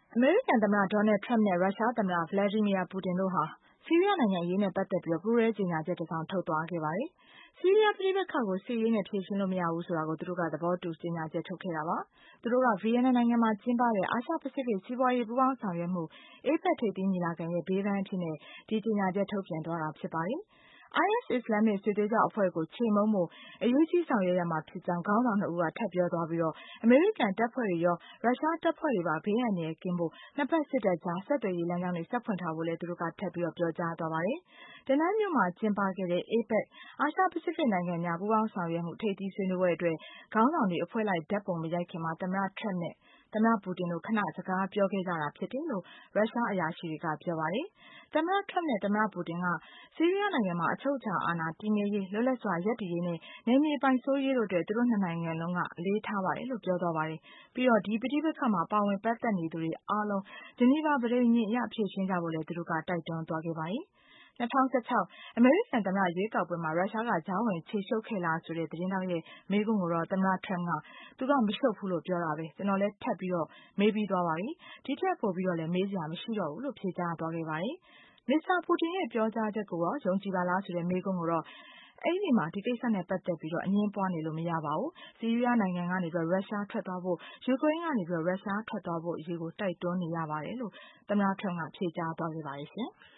အမေရိကန်သမ္မတ Donald Trump နဲ့ ရုရှားသမ္မတ Vladimir Putin တို့ဟာ ဆီးရီးယားနိုင်ငံအရေးနဲ့ပတ်သက်ပြီး ပူးတွဲကြေညာချက်တစောင်ထုတ်သွားခဲ့ပါတယ်။ ဆီးရီးယားပဋိပက္ခကို စစ်ရေးနဲ့ဖြေရှင်းလို့မရဘူးဆိုတာကို သူတို့ကသဘောတူကြေညာချက်ထုတ်ခဲ့တာပါ။ သူတို့က ဗီယက်နမ်နိုင်ငံမှာကျင်းပတဲ့ အာရှပစိဖိတ်စီးပွားရေးပူးပေါင်းဆောင်ရွက်မှု APEC ထိပ်သီးညီလာခံရဲ့ဘေးပန်းအဖြစ်နဲ့ ဒီကြေညာချက်ထုတ်ပြန်သွားတာဖြစ်ပါတယ်။ IS အစ္စလာမ္မစ်စစ်သွေးကြွအဖွဲ့ကိုချေမှုန်းဖို့ အရေးကြီးဆောင်ရွက်ရမှာဖြစ်ကြောင်း ခေါင်းဆောင်နှစ်ဦးကထပ်ပြောသွားပြီး အမေရိကန်တပ်ဖွဲ့တွေရော ရုရှားတပ်ဖွဲ့တွေပါ ဘေးအန္တရာယ်ကင်းဖို့ နှစ်ဖက်စစ်တပ်ကြား ဆက်သွယ်ရေးလမ်းကြောင်းတွေ ဆက်ဖွင့်ထားဖို့လည်း သူတို့ကထပ်ပြောကြားသွားပါတယ်။ ဒနန်းမြို့မှာကျင်းပခဲ့တဲ့ APEC အာရှပစိဖိတ်နိုင်ငံများပူးပေါင်းဆောင်ရွက်မှု ထိပ်သီးဆွေးနွေးပွဲအတွက် ခေါင်းဆောင်တွေအဖွဲ့လိုက်ဓါတ်ပုံမရိုက်ခင်မှာ သမ္မတ Trump နဲ့ သမ္မတ Putin တို့ခဏစကားပြောခဲ့ကြတာဖြစ်တယ်လို့ ရုရှားအရာရှိတွေကပြောပါတယ်။ သမ္မတ Trump နဲ့ သမ္မတ Putin က ဆီးရီးယားနိုင်ငံမှာ အချုပ်အခြာအာဏာတည်မြဲရေး၊ လွတ်လပ်စွာရပ်တည်ရေးနဲ့ နယ်မြေပိုင်စိုးရေးတို့အတွက် သူတို့နှစ်နိုင်ငံလုံးကအလေးထားပါတယ်လို့ပြောသွားပါတယ်။ ပြီးတော့ ဒီပဋိပက္ခမှာပါဝင်ပတ်သက်နေသူတွေအားလုံး ဂျနီဗာပဋိညာဉ်အရဖြေရှင်းကြဖို့လည်း သူတို့ကတိုက်တွန်းသွားခဲ့ပါတယ်။ ၂၀၁၆ အမေရိကန်သမ္မတရွေးကောက်ပွဲမှာ ရုရှားကကြားဝင်ဖြေရှုပ်ခဲ့လားဆိုတဲ့ သတင်းထောက်ရဲ့မေးခွန်းကိုတော့ သမ္မတ Trump က သူကမရှုပ်ဘူးလို့ပြောတာပဲ။ ကျနော်လည်းထပ်မေးပြီးသွားပါပြီ။ ဒီထက်ပိုပြီးတော့လည်းမေးစရာမရှိတော့ဘူးလို့ဖြေကြားသွားခဲ့ပါတယ်။ မစ္စတာ Putin ရဲ့ပြောကြားချက်ကိုရောယုံကြည်ပါလားဆိုတဲ့မေးခွန်းကိုတော့ အဲဒီမှာဒီကိစ္စနဲ့ပတ်သက်ပြီးအငြင်းပွားနေလို့မရပါဘူး။ ဆီးရီးယားနိုင်ငံကနေရုရှားထွက်သွားဖို့ ယူကရိန်းကနေရုရှားထွက်သွားဖို့အရေးကိုတိုက်တွန်းနေရပါတယ်လို့ သမ္မတ Trump ကဖြေကြားသွားခဲ့ပါတယ်ရှင်။